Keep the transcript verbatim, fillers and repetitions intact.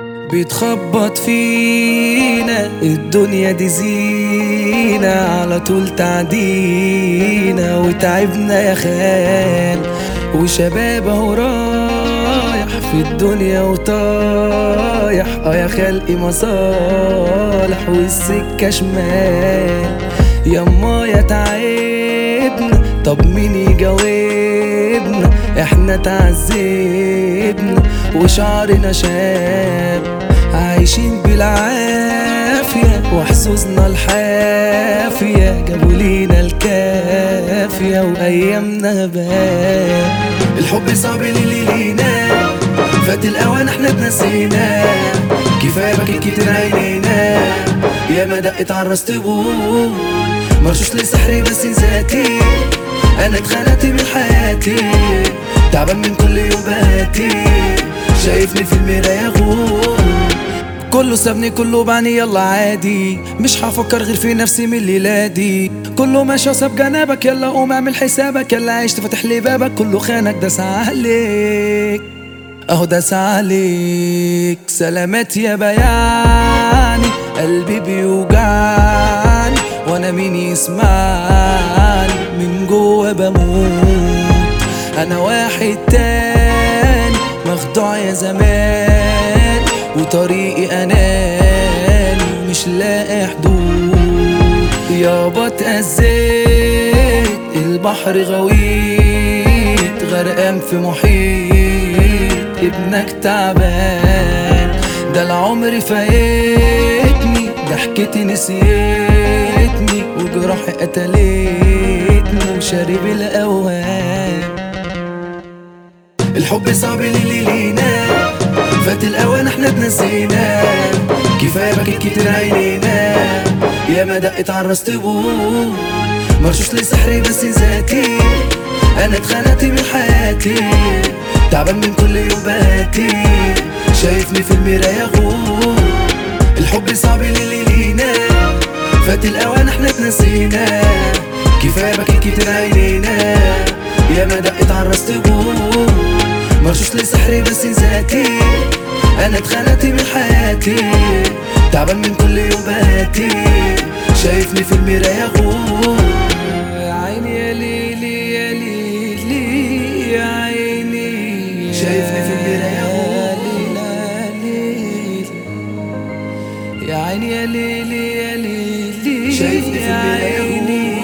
بيتخبط فينا الدنيا دي زينة، على طول تعدينا وتعبنا يا خال. وشباب اهو رايح في الدنيا وطايح، اه يا خلقي مصالح والسكة شمال. يما يا تعبنا، طب مين يجاوبنا؟ احنا تعذبنا وشعرنا شاب، عايشين بالعافية وحظوظنا الحافية، جابوا لينا الكافية وايامنا باب. الحب صعب اللي لينا، فات الاوان احنا اتنسينا، كفايه بكت كتير عينينا، ياما دقت عالراس تقول مرشوش لسحري بس ذاتي. انا اتخنقت من حياتي، تعبان من كل يوم باتي، شايفني في المراية غور، كله سابني كله بعني يلا عادي، مش هفكر غير في نفسي من الليلة دي. كله ماشي وساب جنابك، يلا قوم اعمل حسابك، يلا عيش تفتح لي بابك، كله خانك داس عليك اهو داس عليك. سلامات يا بياني، قلبي بيوجعني وانا مين يسمعني، من جوا بموت. انا واحد تاني مخدوع يا زمان، وطريقي اناني مش لاقي حدود. يابا اتأذيت، البحر غويت، غرقان في محيط، ابنك تعبان. ده العمر فايتني، ضحكتي نسيتني، وجراحي قتلتني، وشارب الاوهام. الحب صعب اللي لينا، فات الاوان احنا اتنسينا، كفايه بكت كتير عينينا، ياما دقت عالراس تقول مرشوش لسحري بس ذاتي. انا اتخنقت من حياتي، تعبان من كل يوم باتي، شايفني في المراية غور. الحب صعب اللي لينا، فات الاوان احنا اتنسينا، كفايه بكت كتير عينينا، ياما دقت عالراس تقول مرشوش لسحري بس ذاتي. انا اتخنقت من حياتي، تعبان من كل يوم باتي، شايفني في المراية غور. يا عيني يا ليلي يا ليلي يا عيني، شايفني في المراية غور. يا عيني يا ليلي يا ليلي، شايفني في المراية غور.